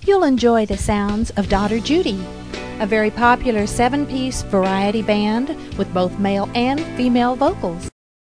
you'll enjoy the sounds of Daughter Judy, a very popular 7-piece variety band with both male and female vocals.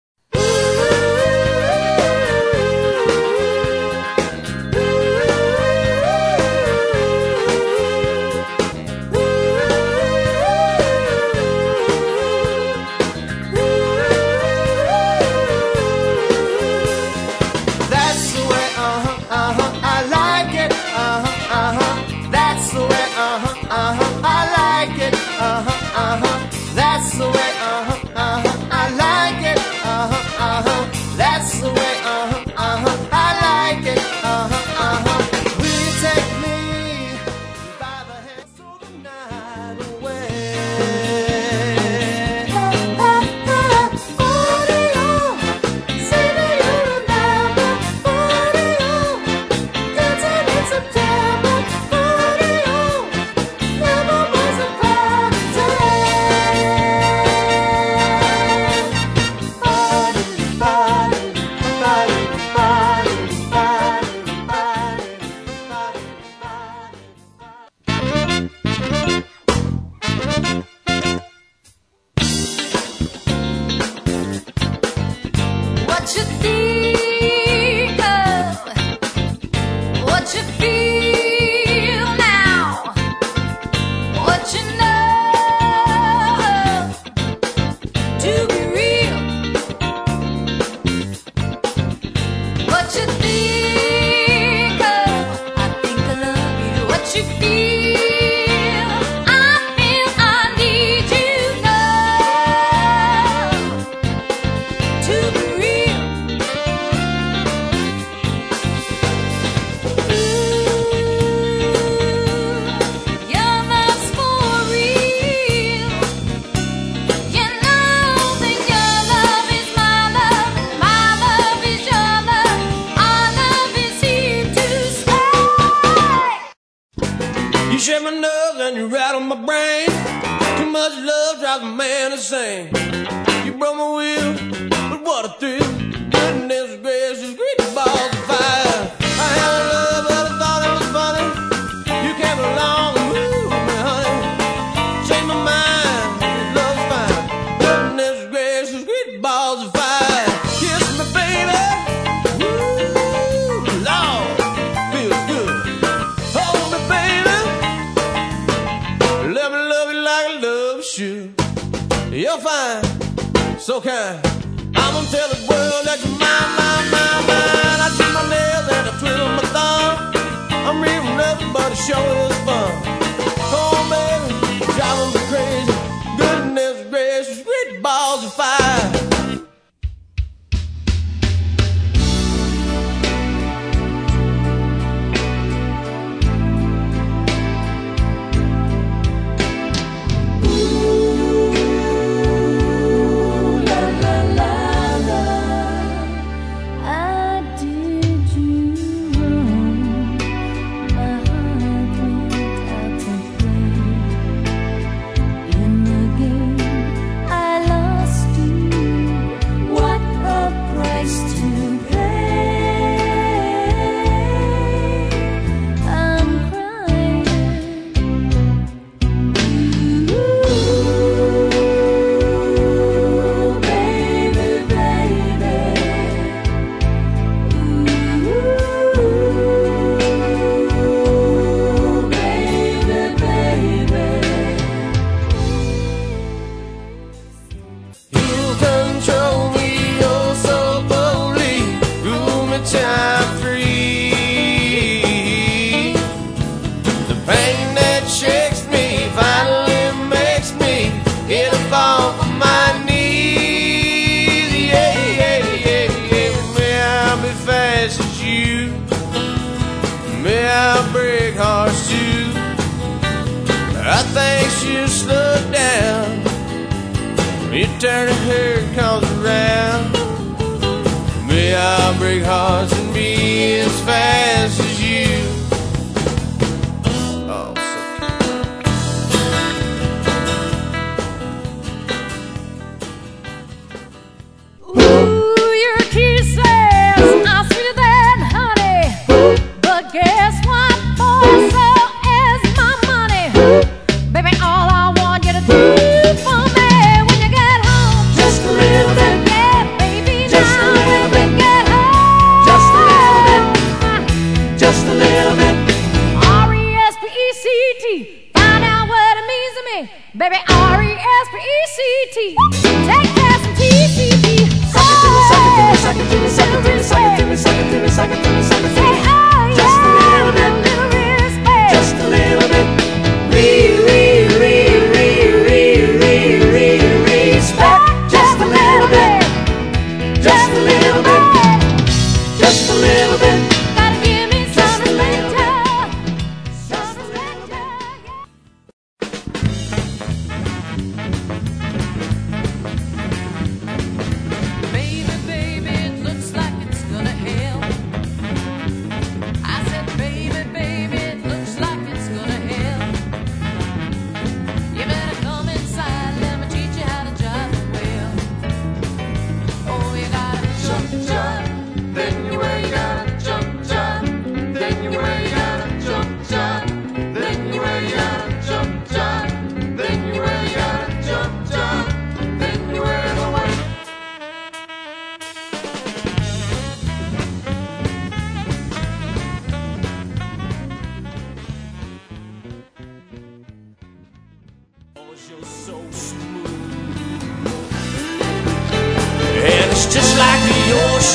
You shake my nerves and you rattle my brain. Too much love drives a man insane. You broke my will, but what a thrill. Goodness gracious, great balls of fire. I had a love, but I thought it was funny. You came along and moved me, honey. Changed my mind, love's fine. Goodness gracious, great balls of fire. Kiss me, baby. Woo, Lord, feels good. Hold me, baby. Let me love you like I love you. You're fine, so kind. I'm gonna tell the world that you're mine, mine, mine, mine. I do my nails and I twiddle my thumb. I'm real nothing but it sure is fun. Oh, baby, driving me crazy. Goodness gracious, great balls of fire. May I break hearts too. I think she'll slow down when you turn her head comes around. May I break hearts and be as fast as you. Oh, so ooh, your kisses are sweeter than honey. But guess what, boy?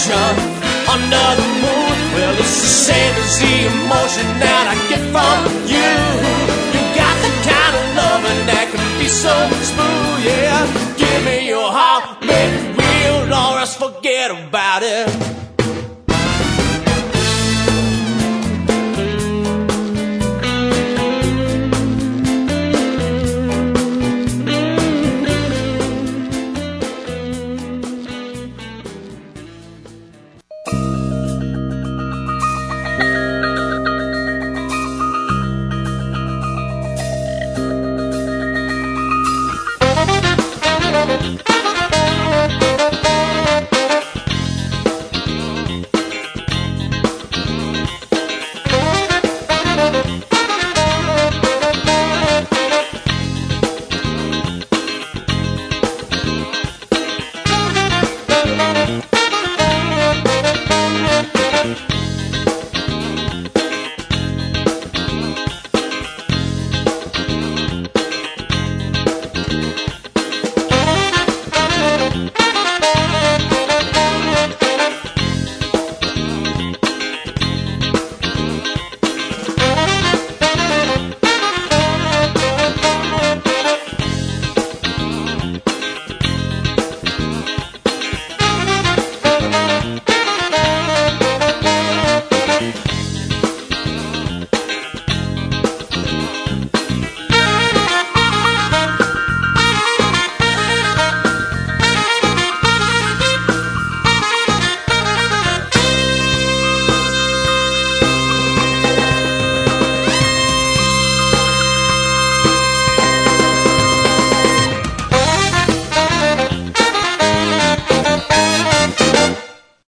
ocean, under the moon. Well, it's the same as the emotion that I get from